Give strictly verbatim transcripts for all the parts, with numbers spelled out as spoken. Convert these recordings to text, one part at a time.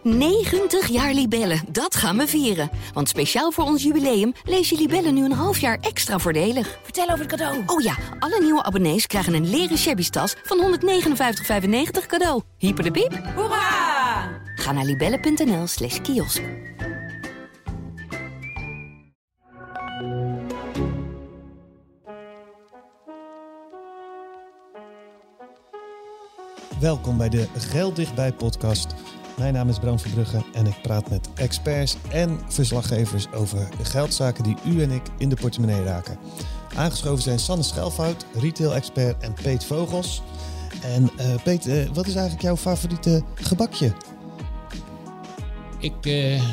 negentig jaar Libellen, dat gaan we vieren. Want speciaal voor ons jubileum lees je Libellen nu een half jaar extra voordelig. Vertel over het cadeau. Oh ja, alle nieuwe abonnees krijgen een leren shabby tas van honderdnegenenvijftig vijfennegentig cadeau. Hyper de piep. Hoera! Ga naar libellen.nl slash kiosk. Welkom bij de Geld Dichtbij podcast. Mijn naam is Bram Verbrugge en ik praat met experts en verslaggevers over de geldzaken die u en ik in de portemonnee raken. Aangeschoven zijn Sanne Schelfhout, retail-expert en Peet Vogels. En uh, Peet, uh, wat is eigenlijk jouw favoriete gebakje? Ik uh,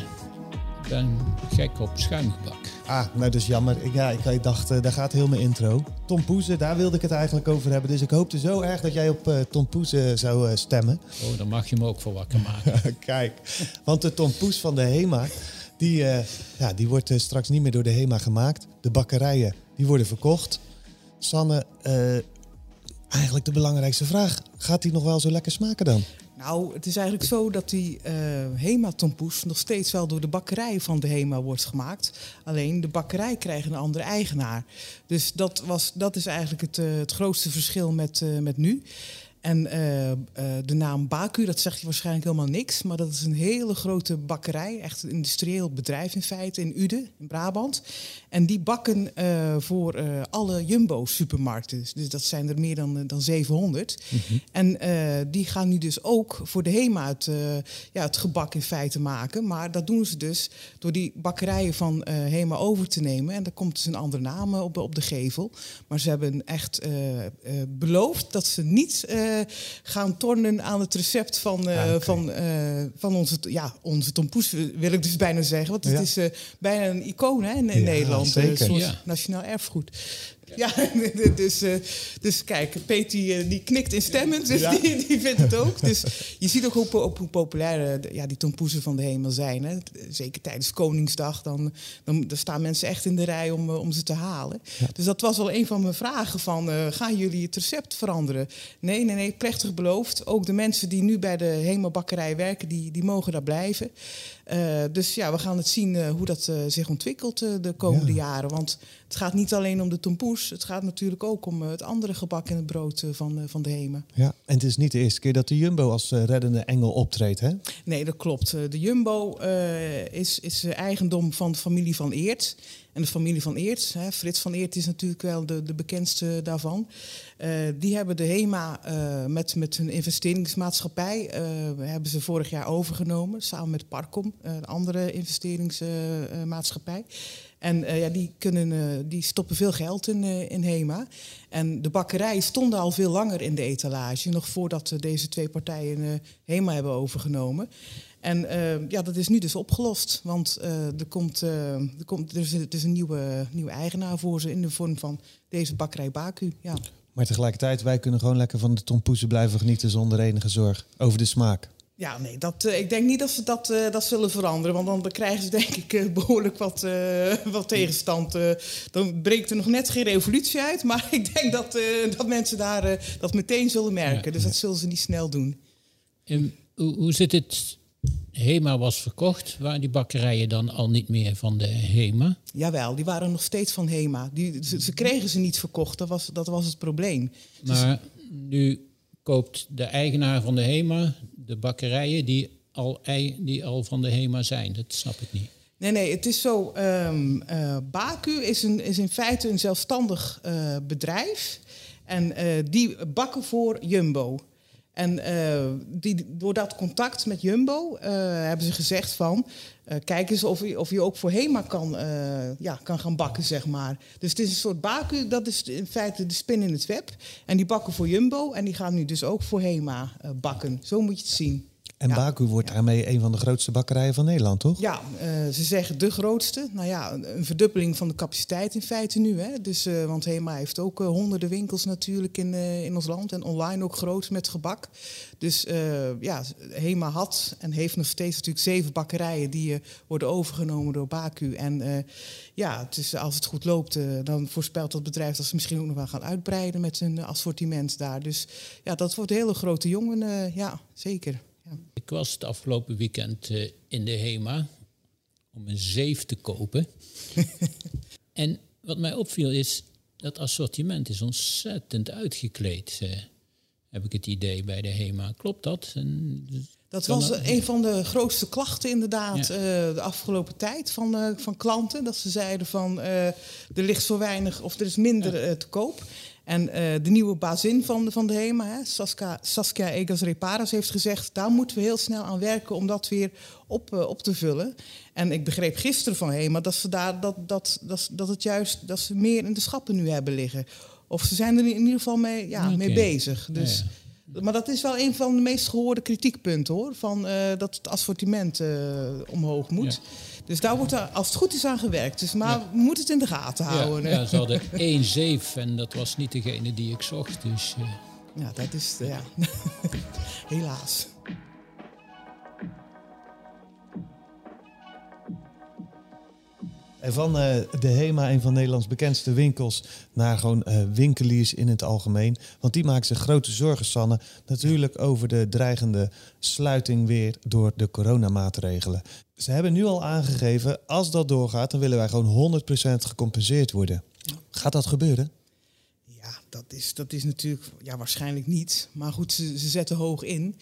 ben gek op schuimgebak. Ah, nou dat is jammer. Ik, ja, ik dacht, uh, daar gaat heel mijn intro. Tompoezen, daar wilde ik het eigenlijk over hebben. Dus ik hoopte zo erg dat jij op uh, tompoezen zou uh, stemmen. Oh, dan mag je me ook voor wakker maken. Kijk, want de tompoes van de HEMA, die, uh, ja, die wordt uh, straks niet meer door de HEMA gemaakt. De bakkerijen, die worden verkocht. Sanne, uh, eigenlijk de belangrijkste vraag. Gaat die nog wel zo lekker smaken dan? Nou, het is eigenlijk zo dat die uh, HEMA-tompoes nog steeds wel door de bakkerij van de HEMA wordt gemaakt. Alleen de bakkerij krijgt een andere eigenaar. Dus dat, was, dat is eigenlijk het, uh, het grootste verschil met, uh, met nu. En uh, uh, de naam Baku, dat zegt je waarschijnlijk helemaal niks. Maar dat is een hele grote bakkerij, echt een industrieel bedrijf in feite, in Uden, in Brabant. En die bakken uh, voor uh, alle Jumbo-supermarkten. Dus dat zijn er meer dan, dan zevenhonderd. Mm-hmm. En uh, die gaan nu dus ook voor de HEMA het, uh, ja, het gebak in feite maken. Maar dat doen ze dus door die bakkerijen van uh, HEMA over te nemen. En daar komt dus een andere naam op, op de gevel. Maar ze hebben echt uh, uh, beloofd dat ze niet Uh, gaan tornen aan het recept van, uh, ah, okay. van, uh, van onze, ja, onze tompoes, wil ik dus bijna zeggen. Want het ja. is uh, bijna een icoon hè, in, in ja, Nederland. Een soort ja. nationaal erfgoed. Ja, dus, uh, dus kijk, Peet die, die knikt instemmend, dus ja. die, die vindt het ook. Dus je ziet ook hoe, hoe populair uh, ja, die tompoezen van de HEMA zijn. Hè. Zeker tijdens Koningsdag, dan, dan, dan staan mensen echt in de rij om, uh, om ze te halen. Ja. Dus dat was wel een van mijn vragen van, uh, gaan jullie het recept veranderen? Nee, nee, nee, plechtig beloofd. Ook de mensen die nu bij de HEMA-bakkerij werken, die, die mogen daar blijven. Uh, dus ja, we gaan het zien uh, hoe dat uh, zich ontwikkelt uh, de komende ja. jaren. Want het gaat niet alleen om de tompoes. Het gaat natuurlijk ook om uh, het andere gebak en het brood uh, van, uh, van de HEMA. Ja, en het is niet de eerste keer dat de Jumbo als uh, reddende engel optreedt, hè? Nee, dat klopt. Uh, de Jumbo uh, is, is uh, eigendom van de familie Van Eert. En de familie Van Eert, hè, Frits van Eert is natuurlijk wel de, de bekendste daarvan. Uh, die hebben de HEMA uh, met, met hun investeringsmaatschappij uh, hebben ze vorig jaar overgenomen. Samen met Parcom, uh, een andere investeringsmaatschappij. Uh, en uh, ja, die, kunnen, uh, die stoppen veel geld in, uh, in HEMA. En de bakkerijen stonden al veel langer in de etalage. Nog voordat uh, deze twee partijen uh, HEMA hebben overgenomen. En uh, ja, dat is nu dus opgelost. Want uh, er, komt, uh, er, komt, er is, er is een nieuwe, nieuwe eigenaar voor ze in de vorm van deze bakkerij Baku. Ja. Maar tegelijkertijd, wij kunnen gewoon lekker van de tompoezen blijven genieten zonder enige zorg over de smaak. Ja, nee, dat, uh, ik denk niet dat ze dat, uh, dat zullen veranderen. Want dan, dan krijgen ze denk ik uh, behoorlijk wat, uh, wat tegenstand. Uh, dan breekt er nog net geen revolutie uit. Maar ik denk dat, uh, dat mensen daar uh, dat meteen zullen merken. Ja. Dus dat zullen ze niet snel doen. En hoe, hoe zit het? HEMA was verkocht. Waren die bakkerijen dan al niet meer van de HEMA? Jawel, die waren nog steeds van HEMA. Die, ze, ze kregen ze niet verkocht, dat was, dat was het probleem. Maar dus nu koopt de eigenaar van de HEMA de bakkerijen die al, die al van de HEMA zijn. Dat snap ik niet. Nee, nee, het is zo. Um, uh, Baku is, een, is in feite een zelfstandig uh, bedrijf. En uh, die bakken voor Jumbo. En uh, die, door dat contact met Jumbo uh, hebben ze gezegd van Uh, kijk eens of je, of je ook voor HEMA kan, uh, ja, kan gaan bakken, zeg maar. Dus het is een soort Baku, dat is in feite de spin in het web. En die bakken voor Jumbo en die gaan nu dus ook voor HEMA uh, bakken. Zo moet je het zien. En ja. Baku wordt ja. daarmee een van de grootste bakkerijen van Nederland, toch? Ja, uh, ze zeggen de grootste. Nou ja, een, een verdubbeling van de capaciteit in feite nu. Hè. Dus, uh, want HEMA heeft ook uh, honderden winkels natuurlijk in, uh, in ons land. En online ook groot met gebak. Dus uh, ja, HEMA had en heeft nog steeds natuurlijk zeven bakkerijen die uh, worden overgenomen door Baku. En uh, ja, het is, als het goed loopt, uh, dan voorspelt dat bedrijf dat ze misschien ook nog wel gaan uitbreiden met hun assortiment daar. Dus ja, dat wordt een hele grote jongen, uh, ja, zeker. Ja. Ik was het afgelopen weekend uh, in de HEMA om een zeef te kopen. En wat mij opviel is, dat assortiment is ontzettend uitgekleed. Uh, heb ik het idee bij de HEMA. Klopt dat? En, Dat was dat, een van de grootste klachten inderdaad ja. uh, de afgelopen tijd van, uh, van klanten. Dat ze zeiden van uh, er ligt zo weinig of er is minder ja. uh, te koop. En uh, de nieuwe bazin van de, van de HEMA, hè, Saskia, Saskia Egas-Reparas, heeft gezegd, daar moeten we heel snel aan werken om dat weer op, uh, op te vullen. En ik begreep gisteren van HEMA dat ze daar dat, dat, dat, dat het juist dat ze meer in de schappen nu hebben liggen. Of ze zijn er in ieder geval mee, ja, okay. mee bezig. Dus, ja, ja. Maar dat is wel een van de meest gehoorde kritiekpunten, hoor. Van, uh, dat het assortiment uh, omhoog moet. Ja. Dus daar wordt er, als het goed is, aan gewerkt. Dus, maar ja. we moeten het in de gaten houden. Ja, ja, ze hadden één zeef en dat was niet degene die ik zocht. Dus, uh... ja, dat is... Uh, ja. Helaas. En van uh, de HEMA, een van Nederlands bekendste winkels, naar gewoon uh, winkeliers in het algemeen. Want die maken zich grote zorgen, Sanne, natuurlijk over de dreigende sluiting weer door de coronamaatregelen. Ze hebben nu al aangegeven, als dat doorgaat, dan willen wij gewoon honderd procent gecompenseerd worden. Gaat dat gebeuren? Ja, dat is, dat is natuurlijk ja, waarschijnlijk niet. Maar goed, ze, ze zetten hoog in.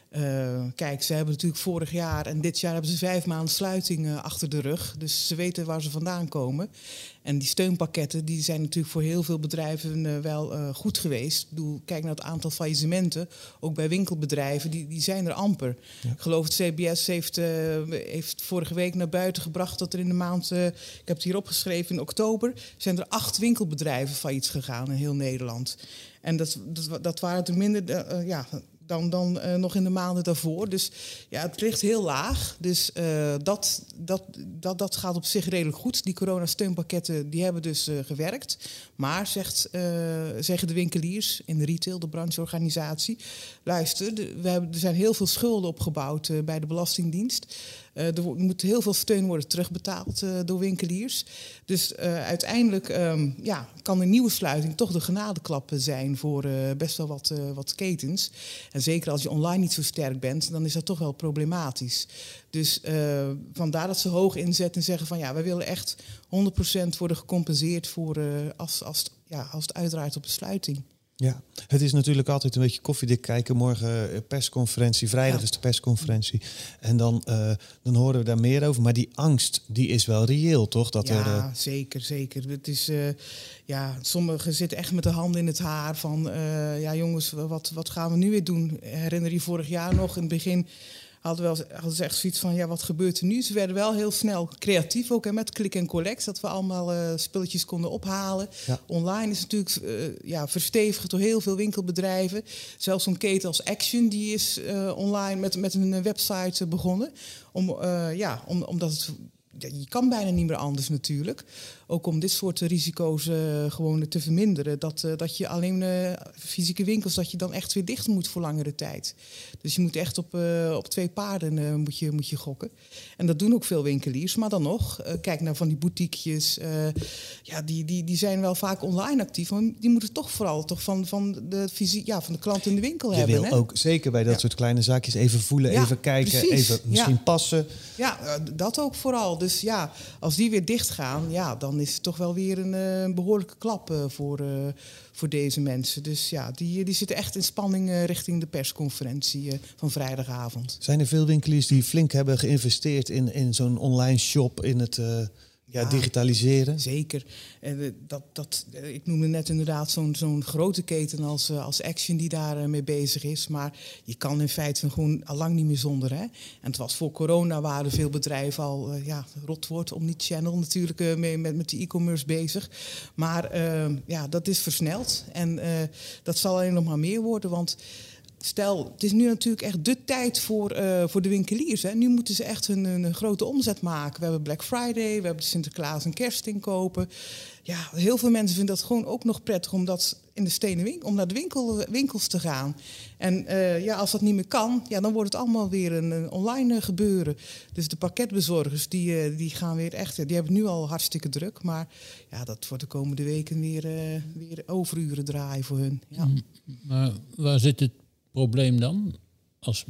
Uh, kijk, ze hebben natuurlijk vorig jaar en dit jaar hebben ze vijf maanden sluiting uh, achter de rug. Dus ze weten waar ze vandaan komen. En die steunpakketten die zijn natuurlijk voor heel veel bedrijven uh, wel uh, goed geweest. Ik bedoel, kijk naar het aantal faillissementen, ook bij winkelbedrijven, die, die zijn er amper. Ja. Ik geloof het C B S heeft, uh, heeft vorige week naar buiten gebracht dat er in de maand, uh, ik heb het hier opgeschreven, in oktober, zijn er acht winkelbedrijven failliet gegaan in heel Nederland. En dat, dat, dat waren er minder... Uh, ja, dan, dan uh, nog in de maanden daarvoor. Dus ja, het ligt heel laag. Dus uh, dat, dat, dat, dat gaat op zich redelijk goed. Die coronasteunpakketten die hebben dus uh, gewerkt. Maar, zegt, uh, zeggen de winkeliers in de retail, de brancheorganisatie, luister, de, we hebben, er zijn heel veel schulden opgebouwd uh, bij de Belastingdienst. Uh, er moet heel veel steun worden terugbetaald uh, door winkeliers. Dus uh, uiteindelijk um, ja, kan een nieuwe sluiting toch de genadeklap zijn voor uh, best wel wat, uh, wat ketens. En zeker als je online niet zo sterk bent, dan is dat toch wel problematisch. Dus uh, vandaar dat ze hoog inzetten en zeggen van ja, wij willen echt honderd procent worden gecompenseerd voor uh, als, als, ja, als het uitdraait op de sluiting. Ja, het is natuurlijk altijd een beetje koffiedik kijken. Morgen persconferentie, vrijdag ja. is de persconferentie. En dan, uh, dan horen we daar meer over. Maar die angst, die is wel reëel, toch? Dat ja, er, uh... zeker, zeker. Het is, uh, ja, sommigen zitten echt met de handen in het haar van... Uh, ja jongens, wat, wat gaan we nu weer doen? Herinner je vorig jaar nog in het begin... Hadden, wel, hadden ze echt zoiets van, ja, wat gebeurt er nu? Ze werden wel heel snel creatief, ook hè, met click and collect. Dat we allemaal uh, spulletjes konden ophalen. Ja. Online is natuurlijk uh, ja, verstevigd door heel veel winkelbedrijven. Zelfs zo'n keten als Action, die is uh, online met, met een website begonnen. Om, uh, ja, om, omdat het... Je kan bijna niet meer anders natuurlijk. Ook om dit soort risico's uh, gewoon te verminderen. Dat, uh, dat je alleen uh, fysieke winkels, dat je dan echt weer dicht moet voor langere tijd. Dus je moet echt op, uh, op twee paarden uh, moet je, moet je gokken. En dat doen ook veel winkeliers. Maar dan nog, uh, kijk naar van die boutiquejes. Uh, ja, die, die, die zijn wel vaak online actief. Maar die moeten toch vooral toch van, van, de, fysie, ja, van de klant in de winkel je hebben. Je wil hè? ook zeker bij dat ja. soort kleine zaakjes even voelen, ja, even kijken, precies. even misschien ja. passen. Ja, uh, dat ook vooral. Dus ja, als die weer dicht gaan, ja, dan is het toch wel weer een uh, behoorlijke klap uh, voor, uh, voor deze mensen. Dus ja, die, die zitten echt in spanning uh, richting de persconferentie uh, van vrijdagavond. Zijn er veel winkeliers die flink hebben geïnvesteerd in, in zo'n online shop, in het... Uh... Ja, ja, digitaliseren. Zeker. Uh, dat, dat, uh, ik noemde net inderdaad zo'n, zo'n grote keten als, uh, als Action die daar uh, mee bezig is. Maar je kan in feite gewoon al lang niet meer zonder. Hè? En het was voor corona waren veel bedrijven al, uh, ja, rotwoord, omnichannel natuurlijk, uh, mee, met, met die e-commerce bezig. Maar uh, ja, dat is versneld. En uh, dat zal alleen nog maar meer worden, want... Stel, het is nu natuurlijk echt de tijd voor, uh, voor de winkeliers. Hè. Nu moeten ze echt een, een grote omzet maken. We hebben Black Friday, we hebben Sinterklaas en kerstinkopen. Ja, heel veel mensen vinden dat gewoon ook nog prettig om, dat in de stenen winkel, om naar de winkel, winkels te gaan. En uh, ja, als dat niet meer kan, ja, dan wordt het allemaal weer een, een online gebeuren. Dus de pakketbezorgers, die, uh, die gaan weer echt... Die hebben het nu al hartstikke druk. Maar ja, dat wordt de komende weken weer, uh, weer overuren draaien voor hun. Ja. Maar waar zit het probleem dan? Als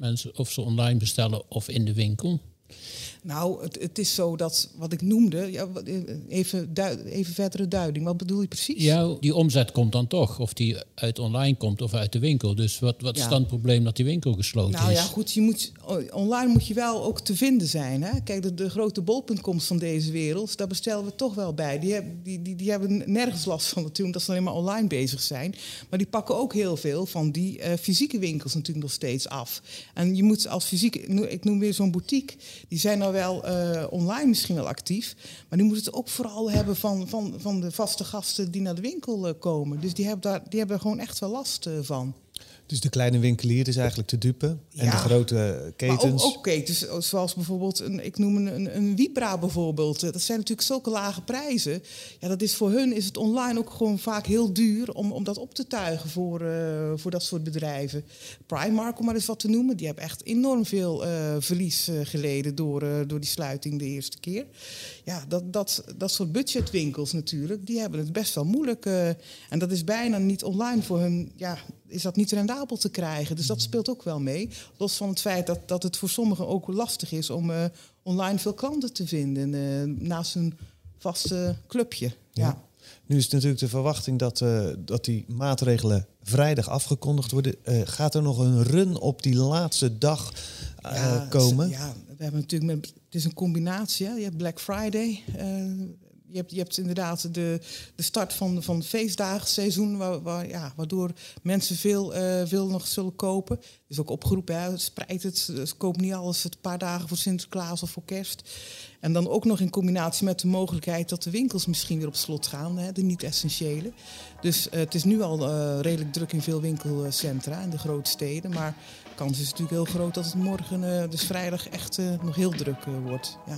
mensen of ze online bestellen of in de winkel? Nou, het, het is zo dat wat ik noemde, ja, even, du- even verdere duiding, wat bedoel je precies? Ja, die omzet komt dan toch, of die uit online komt of uit de winkel. Dus wat, wat Ja. is dan het probleem dat die winkel gesloten Nou is? ja, goed, je moet, online moet je wel ook te vinden zijn. Hè? Kijk, de, de grote bol.coms van deze wereld, daar bestellen we toch wel bij. Die, heb, die, die, die hebben nergens last van natuurlijk, omdat ze alleen maar online bezig zijn. Maar die pakken ook heel veel van die uh, fysieke winkels natuurlijk nog steeds af. En je moet als fysieke, ik noem weer zo'n boutique, die zijn nou wel uh, online misschien wel actief, maar die moeten het ook vooral hebben van, van, van de vaste gasten die naar de winkel uh, komen. Dus die hebben, daar, die hebben er gewoon echt wel last uh, van. Dus de kleine winkelier is eigenlijk te dupe. En Ja, de grote ketens. Maar ook, ook ketens, zoals bijvoorbeeld, een, ik noem een, een, een Vibra bijvoorbeeld. Dat zijn natuurlijk zulke lage prijzen. Ja, dat is voor hun is het online ook gewoon vaak heel duur om, om dat op te tuigen voor, uh, voor dat soort bedrijven. Primark, om maar eens wat te noemen, die hebben echt enorm veel uh, verlies uh, geleden door, uh, door die sluiting de eerste keer. Ja, dat, dat, dat soort budgetwinkels natuurlijk, die hebben het best wel moeilijk. Uh, en dat is bijna niet online voor hun, ja, is dat niet rendabel te krijgen. Dus dat speelt ook wel mee. Los van het feit dat, dat het voor sommigen ook lastig is om uh, online veel klanten te vinden. Uh, naast een vaste clubje. Ja. Ja. Nu is het natuurlijk de verwachting dat, uh, dat die maatregelen vrijdag afgekondigd worden. Uh, gaat er nog een run op die laatste dag uh, ja, komen? Ja, we hebben natuurlijk met, het is een combinatie. Hè? Je hebt Black Friday. Uh, Je hebt, je hebt inderdaad de, de start van, van het feestdagenseizoen, waar, waar, ja, waardoor mensen veel, uh, veel nog zullen kopen. Er is ook opgeroepen, hè, spreid het, dus koop niet alles een paar dagen voor Sinterklaas of voor Kerst. En dan ook nog in combinatie met de mogelijkheid dat de winkels misschien weer op slot gaan, hè, de niet-essentiële. Dus uh, het is nu al uh, redelijk druk in veel winkelcentra in de grote steden, maar de kans is natuurlijk heel groot dat het morgen, uh, dus vrijdag, echt uh, nog heel druk uh, wordt. Ja.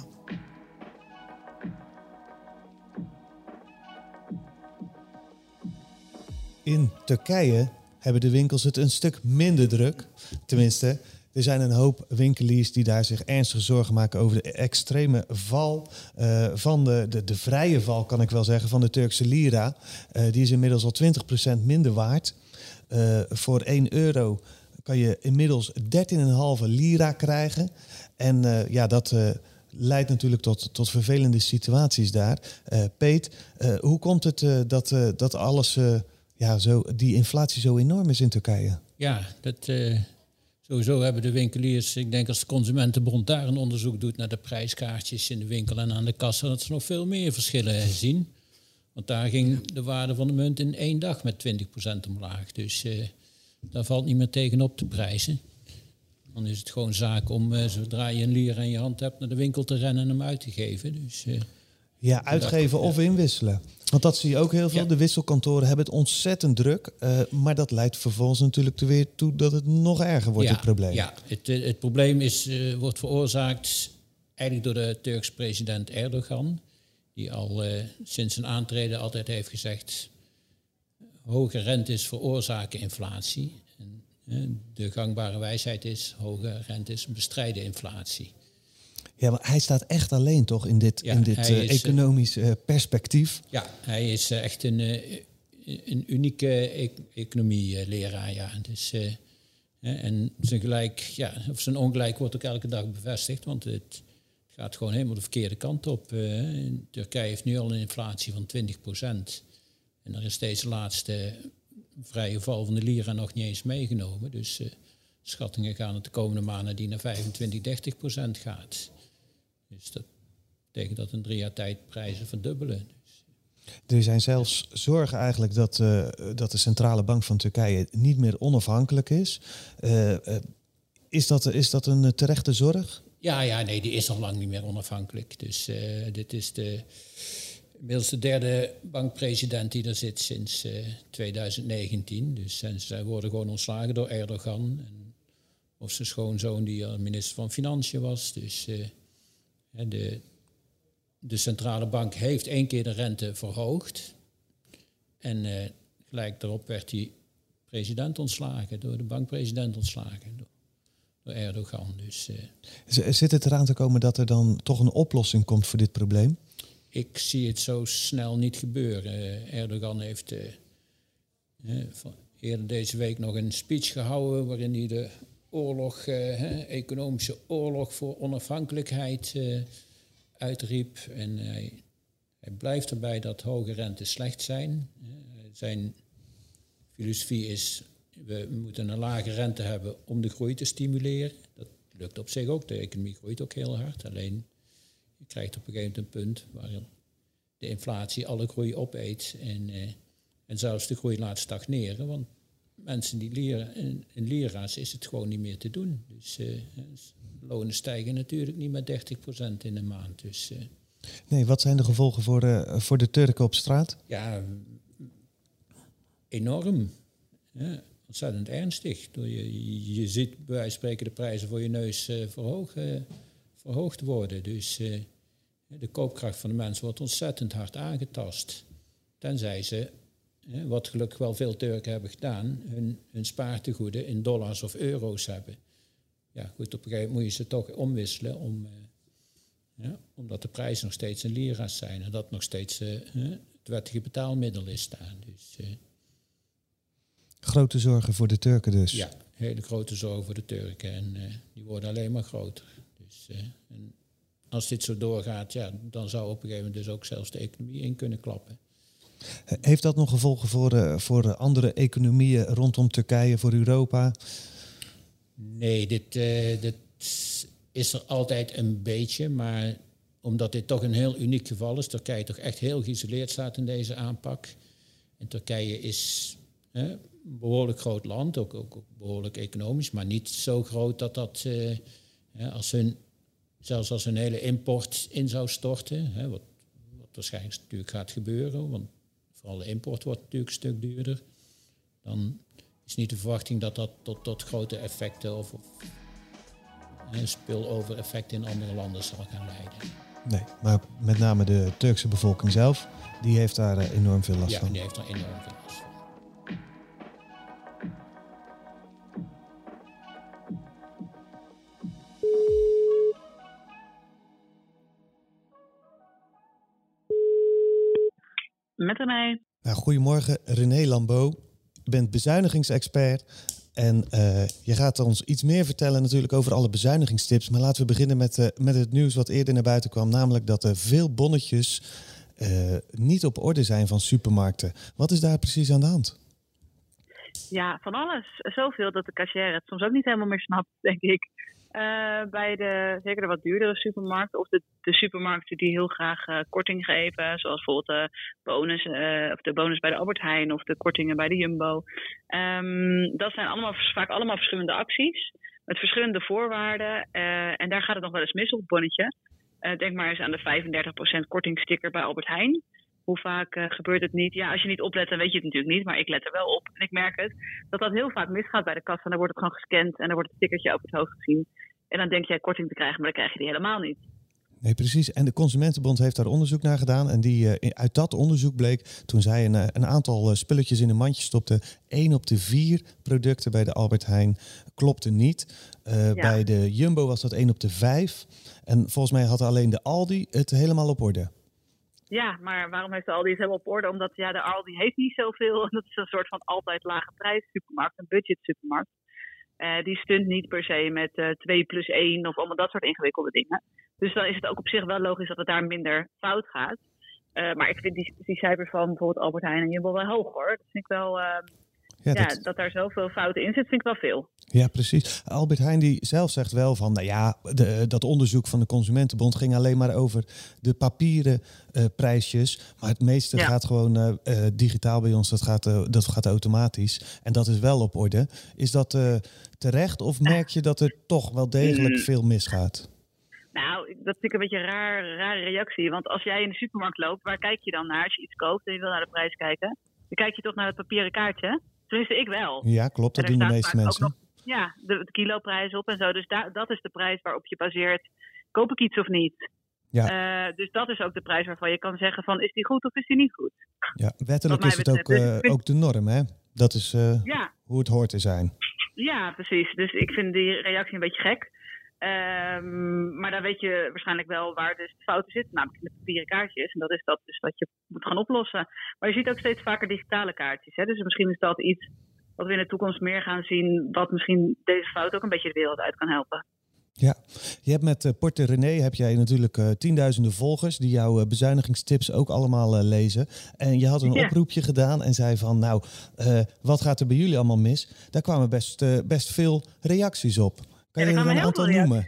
In Turkije hebben de winkels het een stuk minder druk. Tenminste, er zijn een hoop winkeliers die daar zich ernstig zorgen maken over de extreme val uh, van de, de, de vrije val, kan ik wel zeggen, van de Turkse lira. Uh, die is inmiddels al twintig procent minder waard. Uh, voor één euro kan je inmiddels dertien komma vijf lira krijgen. En uh, ja, dat uh, leidt natuurlijk tot, tot vervelende situaties daar. Uh, Peet, uh, hoe komt het uh, dat, uh, dat alles... Uh, Ja, zo, die inflatie zo enorm is in Turkije? Ja, dat, uh, sowieso hebben de winkeliers, ik denk als de Consumentenbond daar een onderzoek doet naar de prijskaartjes in de winkel en aan de kassa, dat ze nog veel meer verschillen zien. Want daar ging de waarde van de munt in één dag met twintig procent omlaag. Dus uh, daar valt niet meer tegenop te prijzen. Dan is het gewoon zaak om, uh, zodra je een lira in je hand hebt, naar de winkel te rennen en hem uit te geven. Dus... Uh, Ja, uitgeven of inwisselen. Want dat zie je ook heel veel. Ja. De wisselkantoren hebben het ontzettend druk. Uh, maar dat leidt vervolgens natuurlijk er weer toe dat het nog erger wordt, ja, het probleem. Ja, het, het probleem is, uh, wordt veroorzaakt eigenlijk door de Turkse president Erdogan. Die al uh, sinds zijn aantreden altijd heeft gezegd... hoge rentes veroorzaken inflatie. En, uh, de gangbare wijsheid is, hoge rentes bestrijden inflatie. Ja, maar hij staat echt alleen toch in dit, ja, in dit uh, is, economisch uh, perspectief? Ja, hij is uh, echt een, uh, een unieke e- economieleraar. Ja. Dus, uh, en zijn gelijk, ja, of zijn ongelijk wordt ook elke dag bevestigd, want het gaat gewoon helemaal de verkeerde kant op. Uh, Turkije heeft nu al een inflatie van twintig procent. En er is deze laatste vrije val van de lira nog niet eens meegenomen. Dus uh, schattingen gaan het de komende maanden die naar vijfentwintig, dertig procent gaat. Dus dat betekent dat in drie jaar tijd prijzen verdubbelen. Dus. Er zijn zelfs zorgen eigenlijk dat, uh, dat de centrale bank van Turkije niet meer onafhankelijk is. Uh, uh, is, dat, is dat een terechte zorg? Ja, ja, nee, die is al lang niet meer onafhankelijk. Dus uh, dit is de, inmiddels de derde bankpresident die er zit sinds uh, twintig negentien. Dus en zij worden gewoon ontslagen door Erdogan. En of zijn schoonzoon die al minister van Financiën was. Dus... Uh, De, de centrale bank heeft één keer de rente verhoogd. En uh, gelijk daarop werd die president ontslagen, door de bankpresident ontslagen, door, door Erdogan. Dus, uh, Zit het eraan te komen dat er dan toch een oplossing komt voor dit probleem? Ik zie het zo snel niet gebeuren. Uh, Erdogan heeft uh, uh, van eerder deze week nog een speech gehouden waarin hij de oorlog, uh, hè, economische oorlog voor onafhankelijkheid uh, uitriep. En hij, hij blijft erbij dat hoge rentes slecht zijn. Uh, zijn filosofie is, we moeten een lage rente hebben om de groei te stimuleren. Dat lukt op zich ook, de economie groeit ook heel hard. Alleen je krijgt op een gegeven moment een punt waarin de inflatie alle groei opeet en, uh, en zelfs de groei laat stagneren. Want mensen die leren, in, in lera's is het gewoon niet meer te doen. Dus uh, lonen stijgen natuurlijk niet met dertig procent in een maand. Dus, uh, nee, wat zijn de gevolgen voor de, voor de Turken op straat? Ja, enorm. Ja, ontzettend ernstig. Je, je ziet bij wijze van spreken de prijzen voor je neus uh, verhoog, uh, verhoogd worden. Dus uh, de koopkracht van de mensen wordt ontzettend hard aangetast. Tenzij ze, uh, wat gelukkig wel veel Turken hebben gedaan, hun, hun spaartegoeden in dollars of euro's hebben. Ja, goed, op een gegeven moment moet je ze toch omwisselen om, uh, ja, omdat de prijzen nog steeds in lira's zijn en dat nog steeds uh, het wettige betaalmiddel is daar. Dus, uh, grote zorgen voor de Turken dus. Ja, hele grote zorgen voor de Turken en uh, die worden alleen maar groter. Dus, uh, en als dit zo doorgaat, ja, dan zou op een gegeven moment dus ook zelfs de economie in kunnen klappen. Heeft dat nog gevolgen voor, uh, voor andere economieën rondom Turkije, voor Europa? Nee, dit, uh, dit is er altijd een beetje, maar omdat dit toch een heel uniek geval is, Turkije toch echt heel geïsoleerd staat in deze aanpak. En Turkije is uh, een behoorlijk groot land, ook, ook, ook behoorlijk economisch, maar niet zo groot dat dat, uh, uh, als hun, zelfs als hun hele import in zou storten, uh, wat, wat waarschijnlijk natuurlijk gaat gebeuren, want vooral de import wordt natuurlijk een stuk duurder, dan is niet de verwachting dat dat tot, tot grote effecten of, of uh, spillover effecten in andere landen zal gaan leiden. Nee, maar met name de Turkse bevolking zelf, die heeft daar uh, enorm veel last ja, van. Ja, die heeft er enorm veel last van. Met mij. Nou, goedemorgen, René Lambeau. Je bent bezuinigingsexpert en uh, je gaat ons iets meer vertellen natuurlijk over alle bezuinigingstips. Maar laten we beginnen met, uh, met het nieuws wat eerder naar buiten kwam. Namelijk dat er veel bonnetjes uh, niet op orde zijn van supermarkten. Wat is daar precies aan de hand? Ja, van alles. Zoveel dat de cashier het soms ook niet helemaal meer snapt, denk ik. Uh, bij de, zeker de wat duurdere supermarkten of de, de supermarkten die heel graag uh, korting geven. Zoals bijvoorbeeld de bonus, uh, of de bonus bij de Albert Heijn of de kortingen bij de Jumbo. Um, dat zijn allemaal, vaak allemaal verschillende acties met verschillende voorwaarden. Uh, en daar gaat het nog wel eens mis op het bonnetje. Uh, denk maar eens aan de vijfendertig procent kortingsticker bij Albert Heijn. Hoe vaak uh, gebeurt het niet? Ja, als je niet oplet, dan weet je het natuurlijk niet. Maar ik let er wel op. En ik merk het, dat dat heel vaak misgaat bij de kassa. En dan wordt het gewoon gescand en dan wordt het stickertje op het hoofd gezien. En dan denk jij korting te krijgen, maar dan krijg je die helemaal niet. Nee, precies. En de Consumentenbond heeft daar onderzoek naar gedaan. En die, uh, uit dat onderzoek bleek, toen zij een, uh, een aantal uh, spulletjes in een mandje stopte, één op de vier producten bij de Albert Heijn klopte niet. Uh, ja. Bij de Jumbo was dat één op de vijf. En volgens mij had alleen de Aldi het helemaal op orde. Ja, maar waarom heeft de Aldi het helemaal op orde? Omdat ja, de Aldi heeft niet zoveel. Dat is een soort van altijd lage prijs supermarkt, een budget supermarkt. Uh, die stunt niet per se met uh, twee plus één of allemaal dat soort ingewikkelde dingen. Dus dan is het ook op zich wel logisch dat het daar minder fout gaat. Uh, maar ik vind die, die cijfers van bijvoorbeeld Albert Heijn en Jumbo wel hoog hoor. Dat vind ik wel, uh, ja, ja dat... dat daar zoveel fouten in zit, vind ik wel veel. Ja, precies. Albert Heijn die zelf zegt wel van, nou ja, de, dat onderzoek van de Consumentenbond ging alleen maar over de papieren uh, prijsjes. Maar het meeste ja. gaat gewoon uh, uh, digitaal bij ons, dat gaat, uh, dat gaat automatisch. En dat is wel op orde. Is dat uh, terecht of merk je dat er toch wel degelijk veel misgaat? Nou, dat vind ik een beetje een raar, rare reactie. Want als jij in de supermarkt loopt, waar kijk je dan naar als je iets koopt en je wil naar de prijs kijken? Dan kijk je toch naar het papieren kaartje? Tenminste, ik wel. Ja, klopt. Dat doen de meeste mensen. Nog, ja, de, de kiloprijs op en zo. Dus da, dat is de prijs waarop je baseert, koop ik iets of niet? Ja. Uh, dus dat is ook de prijs waarvan je kan zeggen van, is die goed of is die niet goed? Ja, wettelijk is het ook, uh, vind... ook de norm, hè? Dat is uh, ja. hoe het hoort te zijn. Ja, precies. Dus ik vind die reactie een beetje gek. Um, maar dan weet je waarschijnlijk wel waar dus de fouten zitten, namelijk in de papieren kaartjes. En dat is dat dus wat je moet gaan oplossen. Maar je ziet ook steeds vaker digitale kaartjes. Hè? Dus misschien is dat iets wat we in de toekomst meer gaan zien, wat misschien deze fout ook een beetje de wereld uit kan helpen. Ja, je hebt met uh, Porte René heb jij natuurlijk uh, tienduizenden volgers die jouw uh, bezuinigingstips ook allemaal uh, lezen. En je had een ja. oproepje gedaan en zei van nou, uh, wat gaat er bij jullie allemaal mis? Daar kwamen best, uh, best veel reacties op. Kan ja, je er een aantal noemen?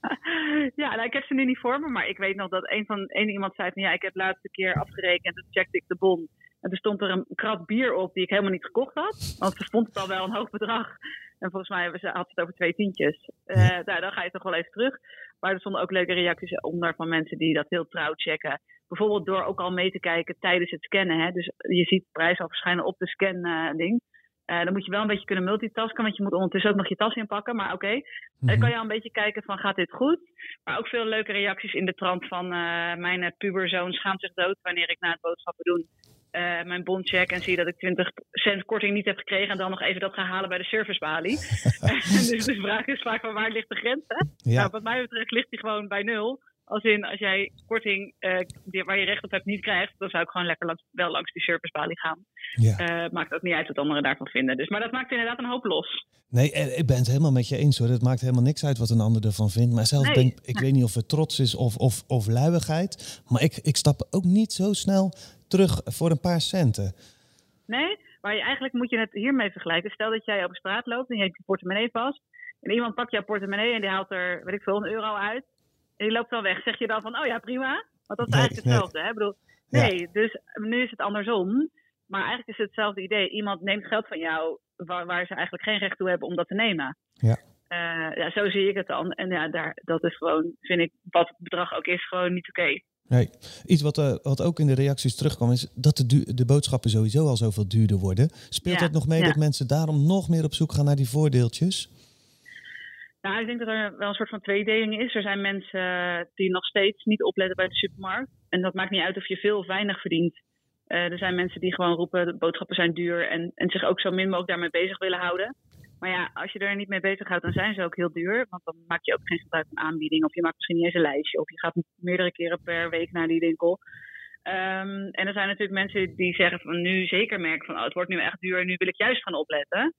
Ja, nou, ik heb ze nu niet voor me, maar ik weet nog dat een van een iemand zei van ja, ik heb de laatste keer afgerekend en toen checkte ik de bon. En er stond er een krat bier op die ik helemaal niet gekocht had. Want ze vond het al wel een hoog bedrag. En volgens mij had ze het over twee tientjes. Uh, nou, dan ga je toch wel even terug. Maar er stonden ook leuke reacties onder van mensen die dat heel trouw checken. Bijvoorbeeld door ook al mee te kijken tijdens het scannen. Hè. Dus je ziet de prijs al verschijnen op de scan-ding. Uh, dan moet je wel een beetje kunnen multitasken, want je moet ondertussen ook nog je tas inpakken. Maar oké, okay. mm-hmm. Dan kan je al een beetje kijken van gaat dit goed? Maar ook veel leuke reacties in de trant van uh, mijn puberzoon schaamt zich dood wanneer ik na het boodschappen doen uh, mijn bon check en zie dat ik twintig cent korting niet heb gekregen en dan nog even dat ga halen bij de servicebalie. Dus de vraag is vaak van waar ligt de grens? Hè? Ja. Nou, wat mij betreft ligt die gewoon bij nul. Als in, als jij korting uh, die, waar je recht op hebt niet krijgt, dan zou ik gewoon lekker langs, wel langs die servicebalie gaan. Ja. Uh, maakt ook niet uit wat anderen daarvan vinden. Dus, maar dat maakt inderdaad een hoop los. Nee, ik ben het helemaal met je eens hoor. Het maakt helemaal niks uit wat een ander ervan vindt. Maar zelfs nee. ben, ik weet niet of het trots is of, of, of luiigheid. Maar ik, ik stap ook niet zo snel terug voor een paar centen. Nee, maar je, eigenlijk moet je het hiermee vergelijken. Stel dat jij op straat loopt en je hebt je portemonnee vast. En iemand pakt jouw portemonnee en die haalt er, weet ik veel, een euro uit. En die loopt dan weg. Zeg je dan van, oh ja, prima. Want dat is nee, eigenlijk hetzelfde. Nee, hè? Ik bedoel, nee ja. Dus nu is het andersom. Maar eigenlijk is het hetzelfde idee. Iemand neemt geld van jou waar, waar ze eigenlijk geen recht toe hebben om dat te nemen. Ja. Uh, ja, zo zie ik het dan. En ja, daar, dat is gewoon, vind ik, wat het bedrag ook is, gewoon niet oké. Okay. Nee. Iets wat, uh, wat ook in de reacties terugkwam is dat de, du- de boodschappen sowieso al zoveel duurder worden. Speelt ja. dat nog mee ja. dat mensen daarom nog meer op zoek gaan naar die voordeeltjes? Nou, ik denk dat er wel een soort van tweedeling is. Er zijn mensen die nog steeds niet opletten bij de supermarkt. En dat maakt niet uit of je veel of weinig verdient. Uh, er zijn mensen die gewoon roepen, de boodschappen zijn duur. En, en zich ook zo min mogelijk daarmee bezig willen houden. Maar ja, als je er niet mee bezighoudt, dan zijn ze ook heel duur. Want dan maak je ook geen gebruik van aanbieding. Of je maakt misschien niet eens een lijstje. Of je gaat meerdere keren per week naar die winkel. Um, en er zijn natuurlijk mensen die zeggen van nu zeker merken van oh, het wordt nu echt duur. Nu wil ik juist gaan opletten.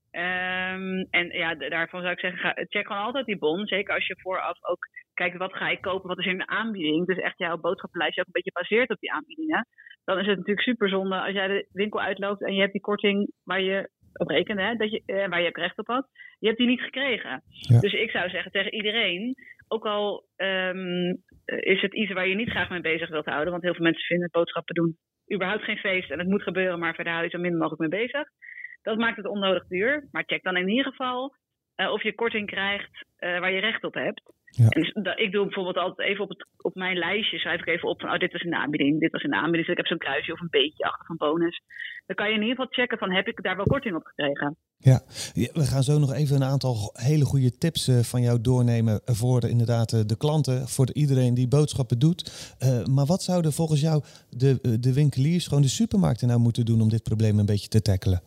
Um, en ja, daarvan zou ik zeggen, ga, check gewoon altijd die bon. Zeker als je vooraf ook kijkt, wat ga ik kopen, wat is in de aanbieding. Dus echt jouw boodschappenlijstje ook een beetje baseert op die aanbiedingen. Dan is het natuurlijk super zonde als jij de winkel uitloopt en je hebt die korting waar je op rekende, hè, dat je, eh, waar je hebt recht op had. Je hebt die niet gekregen. Ja. Dus ik zou zeggen tegen iedereen, ook al um, is het iets waar je niet graag mee bezig wilt houden. Want heel veel mensen vinden boodschappen doen überhaupt geen feest en het moet gebeuren, maar verder hou je zo min mogelijk mee bezig. Dat maakt het onnodig duur. Maar check dan in ieder geval uh, of je korting krijgt uh, waar je recht op hebt. Ja. En dus, dat, ik doe bijvoorbeeld altijd even op, het, op mijn lijstje, schrijf ik even op van oh, dit was in de aanbieding, dit was in de aanbieding. Dus ik heb zo'n kruisje of een beetje achter van bonus. Dan kan je in ieder geval checken van heb ik daar wel korting op gekregen. Ja, we gaan zo nog even een aantal hele goede tips uh, van jou doornemen voor de, inderdaad uh, de klanten, voor de, iedereen die boodschappen doet. Uh, maar wat zouden volgens jou de, de winkeliers, gewoon de supermarkten nou moeten doen om dit probleem een beetje te tackelen?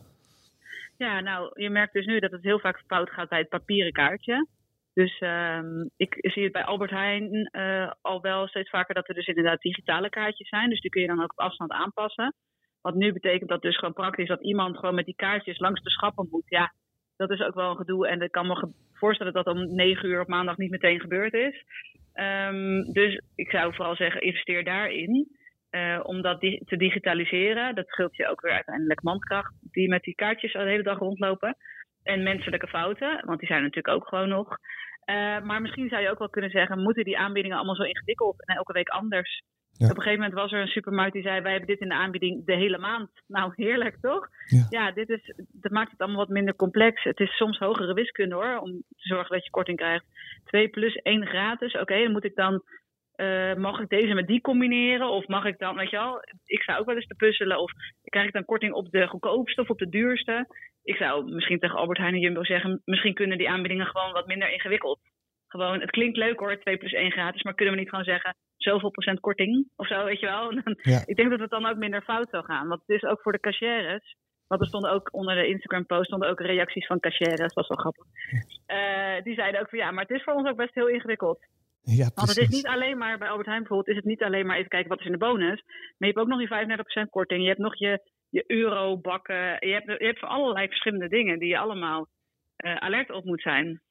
Ja, nou, je merkt dus nu dat het heel vaak fout gaat bij het papieren kaartje. Dus um, ik zie het bij Albert Heijn uh, al wel steeds vaker dat er dus inderdaad digitale kaartjes zijn. Dus die kun je dan ook op afstand aanpassen. Wat nu betekent dat dus gewoon praktisch dat iemand gewoon met die kaartjes langs de schappen moet. Ja, dat is ook wel een gedoe. En ik kan me ge- voorstellen dat dat om negen uur op maandag niet meteen gebeurd is. Um, dus ik zou vooral zeggen, investeer daarin. Uh, om dat di- te digitaliseren. Dat scheelt je ook weer uiteindelijk mankracht die met die kaartjes al de hele dag rondlopen. En menselijke fouten, want die zijn natuurlijk ook gewoon nog. Uh, maar misschien zou je ook wel kunnen zeggen, moeten die aanbiedingen allemaal zo ingewikkeld en elke week anders? Ja. Op een gegeven moment was er een supermarkt die zei, wij hebben dit in de aanbieding de hele maand. Nou, heerlijk toch? Ja, ja dit is, dat maakt het allemaal wat minder complex. Het is soms hogere wiskunde hoor, om te zorgen dat je korting krijgt. Twee plus één gratis, oké, okay, dan moet ik dan... Uh, mag ik deze met die combineren? Of mag ik dan, weet je wel, ik zou ook wel eens te puzzelen. Of krijg ik dan korting op de goedkoopste of op de duurste? Ik zou misschien tegen Albert Heijn en Jumbo zeggen, misschien kunnen die aanbiedingen gewoon wat minder ingewikkeld. Gewoon, het klinkt leuk hoor, twee plus één gratis, maar kunnen we niet gewoon zeggen, zoveel procent korting? Of zo, weet je wel? Ja. Ik denk dat het dan ook minder fout zou gaan. Want het is ook voor de cashiers. Want er stonden ook onder de Instagram post stonden ook reacties van cashiers, dat was wel grappig. Uh, die zeiden ook van ja, maar het is voor ons ook best heel ingewikkeld. Ja, want het is niet alleen maar, bij Albert Heijn bijvoorbeeld, is het niet alleen maar even kijken wat is in de bonus. Maar je hebt ook nog je vijfendertig procent korting. Je hebt nog je je eurobakken. Je hebt, je hebt van allerlei verschillende dingen die je allemaal uh, alert op moet zijn.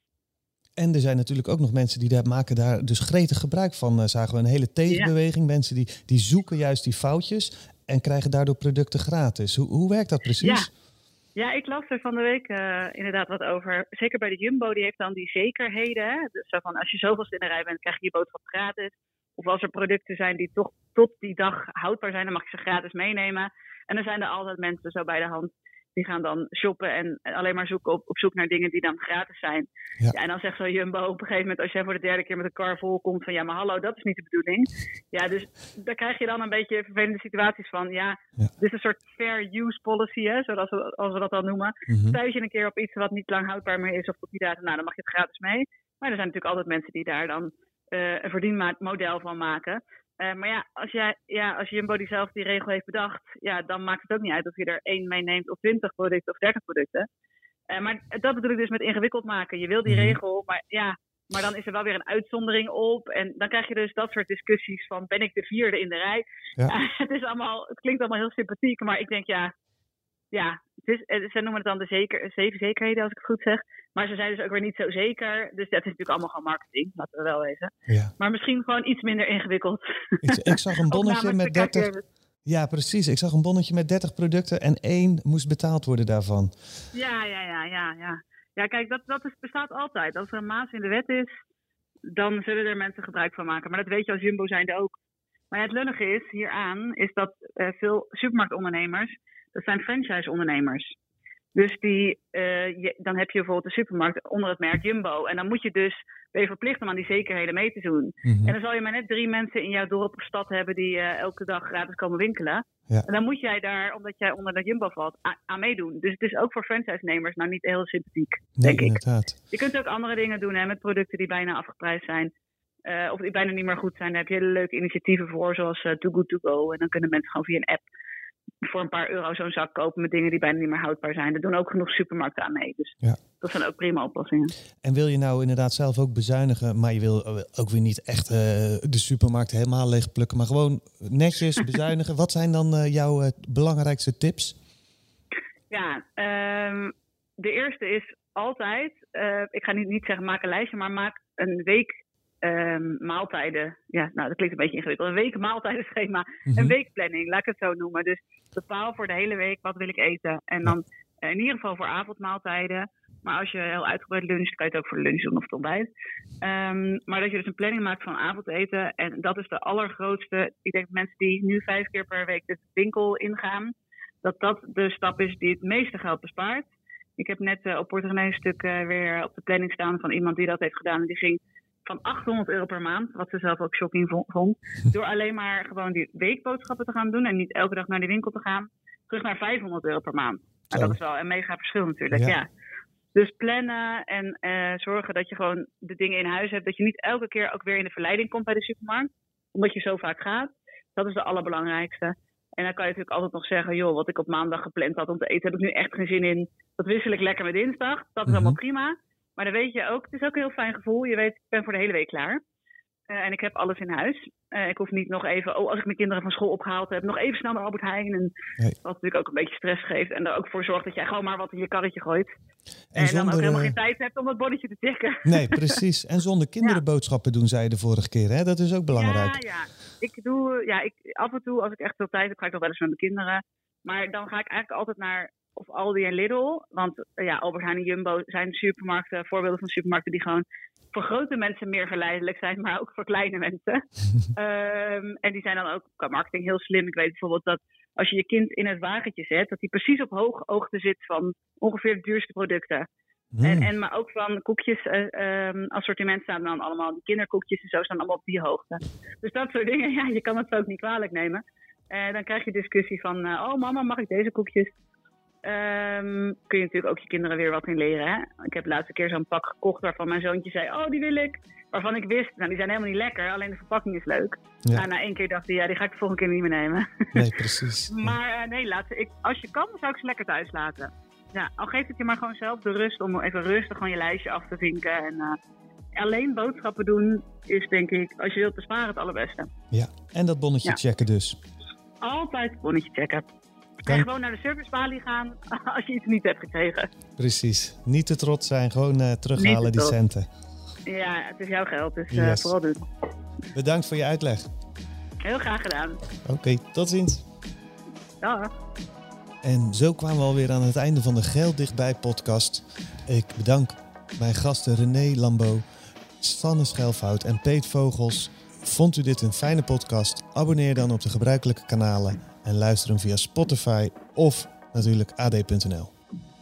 En er zijn natuurlijk ook nog mensen die daar maken daar dus gretig gebruik van. Uh, zagen we een hele tegenbeweging. Ja. Mensen die, die zoeken juist die foutjes en krijgen daardoor producten gratis. Hoe, hoe werkt dat precies? Ja. Ja, ik las er van de week uh, inderdaad wat over. Zeker bij de Jumbo, die heeft dan die zekerheden. Hè? Dus zo van, als je zoveelste in de rij bent, krijg je je boodschap gratis. Of als er producten zijn die toch tot die dag houdbaar zijn, dan mag je ze gratis meenemen. En dan zijn er altijd mensen zo bij de hand. Die gaan dan shoppen en alleen maar zoeken op, op zoek naar dingen die dan gratis zijn. Ja. Ja, en dan zegt zo Jumbo op een gegeven moment, als jij voor de derde keer met een kar vol komt van ja, maar hallo, dat is niet de bedoeling. Ja, dus daar krijg je dan een beetje vervelende situaties van. Ja, ja. Dit is een soort fair use policy, hè, zoals we, als we dat dan noemen. Mm-hmm. Stuit je een keer op iets wat niet lang houdbaar meer is of op die datum, nou, dan mag je het gratis mee. Maar er zijn natuurlijk altijd mensen die daar dan uh, een verdienmodel van maken. Uh, maar ja als, jij, ja, als Jumbo die zelf die regel heeft bedacht, ja, dan maakt het ook niet uit of je er één meeneemt of twintig producten of dertig producten. Uh, maar dat bedoel ik dus met ingewikkeld maken. Je wil die mm-hmm. regel, maar ja, maar dan is er wel weer een uitzondering op. En dan krijg je dus dat soort discussies van, ben ik de vierde in de rij? Ja. Uh, het, is allemaal, het klinkt allemaal heel sympathiek, maar ik denk ja, ja het is, ze noemen het dan de zeker, zeven zekerheden als ik het goed zeg. Maar ze zijn dus ook weer niet zo zeker. Dus dat is natuurlijk allemaal gewoon marketing, laten we wel wezen. Ja. Maar misschien gewoon iets minder ingewikkeld. Ik, ik zag een bonnetje met dertig... Ja, precies. Ik zag een bonnetje met dertig producten en één moest betaald worden daarvan. Ja, ja, ja, ja. Ja, ja kijk, dat, dat is, bestaat altijd. Als er een maas in de wet is, dan zullen er mensen gebruik van maken. Maar dat weet je als Jumbo zijnde ook. Maar het lullige is hieraan, is dat uh, veel supermarktondernemers, dat zijn franchise-ondernemers. Dus die, uh, je, dan heb je bijvoorbeeld de supermarkt onder het merk Jumbo. En dan moet je dus, ben je verplicht om aan die zekerheden mee te doen. Mm-hmm. En dan zal je maar net drie mensen in jouw dorp of stad hebben die uh, elke dag gratis komen winkelen. Ja. En dan moet jij daar, omdat jij onder de Jumbo valt, a- aan meedoen. Dus het is ook voor franchise-nemers nou niet heel sympathiek, nee, denk ik. Inderdaad. Je kunt ook andere dingen doen hè, met producten die bijna afgeprijsd zijn. Uh, of die bijna niet meer goed zijn. Daar heb je hele leuke initiatieven voor, zoals uh, Too Good To Go. En dan kunnen mensen gewoon via een app voor een paar euro zo'n zak kopen met dingen die bijna niet meer houdbaar zijn. Er doen ook genoeg supermarkten aan mee. Dus ja. Dat zijn ook prima oplossingen. En wil je nou inderdaad zelf ook bezuinigen, maar je wil ook weer niet echt uh, de supermarkt helemaal leeg plukken, maar gewoon netjes bezuinigen. Wat zijn dan uh, jouw uh, belangrijkste tips? Ja, um, de eerste is altijd, uh, ik ga niet, niet zeggen maak een lijstje, maar maak een week Um, maaltijden, ja, nou dat klinkt een beetje ingewikkeld. Een week maaltijdenschema, mm-hmm. een weekplanning, laat ik het zo noemen. Dus bepaal voor de hele week wat wil ik eten. En dan uh, in ieder geval voor avondmaaltijden. Maar als je heel uitgebreid luncht, kan je het ook voor de lunch doen of het ontbijt. Um, maar dat je dus een planning maakt van avondeten. En dat is de allergrootste. Ik denk mensen die nu vijf keer per week de winkel ingaan, dat dat de stap is die het meeste geld bespaart. Ik heb net uh, op Portemonnee een stuk uh, weer op de planning staan van iemand die dat heeft gedaan. En die ging van achthonderd euro per maand, wat ze zelf ook shocking vond, door alleen maar gewoon die weekboodschappen te gaan doen en niet elke dag naar de winkel te gaan, terug naar vijfhonderd euro per maand. Nou, dat is wel een mega verschil natuurlijk, ja. ja. Dus plannen en uh, zorgen dat je gewoon de dingen in huis hebt, dat je niet elke keer ook weer in de verleiding komt bij de supermarkt, omdat je zo vaak gaat. Dat is de allerbelangrijkste. En dan kan je natuurlijk altijd nog zeggen, joh, wat ik op maandag gepland had om te eten, heb ik nu echt geen zin in. Dat wissel ik lekker met dinsdag. Dat is mm-hmm. allemaal prima. Maar dan weet je ook, het is ook een heel fijn gevoel. Je weet, ik ben voor de hele week klaar. Uh, en ik heb alles in huis. Uh, ik hoef niet nog even, oh, als ik mijn kinderen van school opgehaald heb, nog even snel naar Albert Heijn. En nee. Wat natuurlijk ook een beetje stress geeft. En er ook voor zorgt dat jij gewoon maar wat in je karretje gooit. En, en zonder, dan ook helemaal geen tijd hebt om dat bonnetje te checken. Nee, precies. En zonder kinderen ja. boodschappen doen, zei je de vorige keer. Hè? Dat is ook belangrijk. Ja, ja. Ik doe, ja, ik, af en toe, als ik echt veel tijd heb, ga ik nog wel eens met mijn kinderen. Maar dan ga ik eigenlijk altijd naar of Aldi en Lidl. Want ja, Albert Heijn en Jumbo zijn supermarkten, voorbeelden van supermarkten die gewoon voor grote mensen meer verleidelijk zijn, maar ook voor kleine mensen. um, en die zijn dan ook qua marketing heel slim. Ik weet bijvoorbeeld dat als je je kind in het wagentje zet, dat hij precies op hoog hoogte zit van ongeveer de duurste producten. Mm. En, en maar ook van koekjes, uh, um, assortiment staan dan allemaal, die kinderkoekjes en zo staan allemaal op die hoogte. Dus dat soort dingen, ja, je kan het ook niet kwalijk nemen. En uh, dan krijg je discussie van, uh, oh mama, mag ik deze koekjes? Um, kun je natuurlijk ook je kinderen weer wat in leren. Hè? Ik heb de laatste keer zo'n pak gekocht waarvan mijn zoontje zei, oh die wil ik. Waarvan ik wist, nou die zijn helemaal niet lekker, alleen de verpakking is leuk. Ja. Nou, na één keer dacht hij, ja die ga ik de volgende keer niet meer nemen. Nee, precies. Maar uh, nee, laat ze, ik, als je kan, dan zou ik ze lekker thuis laten. Ja, al geeft het je maar gewoon zelf de rust om even rustig gewoon je lijstje af te vinken. En uh, alleen boodschappen doen is denk ik, als je wilt besparen, het allerbeste. Ja, en dat bonnetje ja. checken dus. Altijd het bonnetje checken. Kan... En gewoon naar de servicebalie gaan als je iets niet hebt gekregen. Precies. Niet te trots zijn, gewoon uh, terughalen die centen. Ja, het is jouw geld, dus uh, yes. vooral doen. Bedankt voor je uitleg. Heel graag gedaan. Oké, okay, tot ziens. Ja. En zo kwamen we alweer aan het einde van de Geld Dichtbij podcast. Ik bedank mijn gasten René Lambeau, Sanne Schelfhout en Peet Vogels. Vond u dit een fijne podcast? Abonneer dan op de gebruikelijke kanalen en luister hem via Spotify of natuurlijk a d punt n l.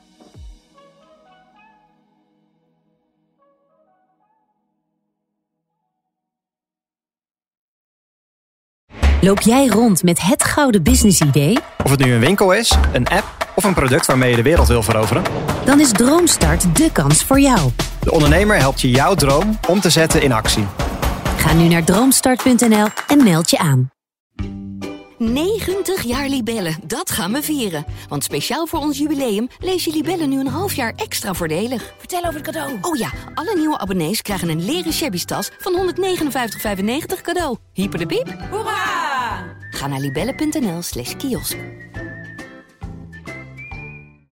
Loop jij rond met het gouden businessidee? Of het nu een winkel is, een app of een product waarmee je de wereld wil veroveren? Dan is Droomstart de kans voor jou. De ondernemer helpt je jouw droom om te zetten in actie. Ga nu naar droomstart punt n l en meld je aan. negentig jaar Libellen, dat gaan we vieren. Want speciaal voor ons jubileum lees je Libellen nu een half jaar extra voordelig. Vertel over het cadeau. Oh ja, alle nieuwe abonnees krijgen een leren shabby tas van honderdnegenenvijftig vijfennegentig cadeau. Hyper de piep. Hoera! Ga naar libellen punt n l slash kiosk.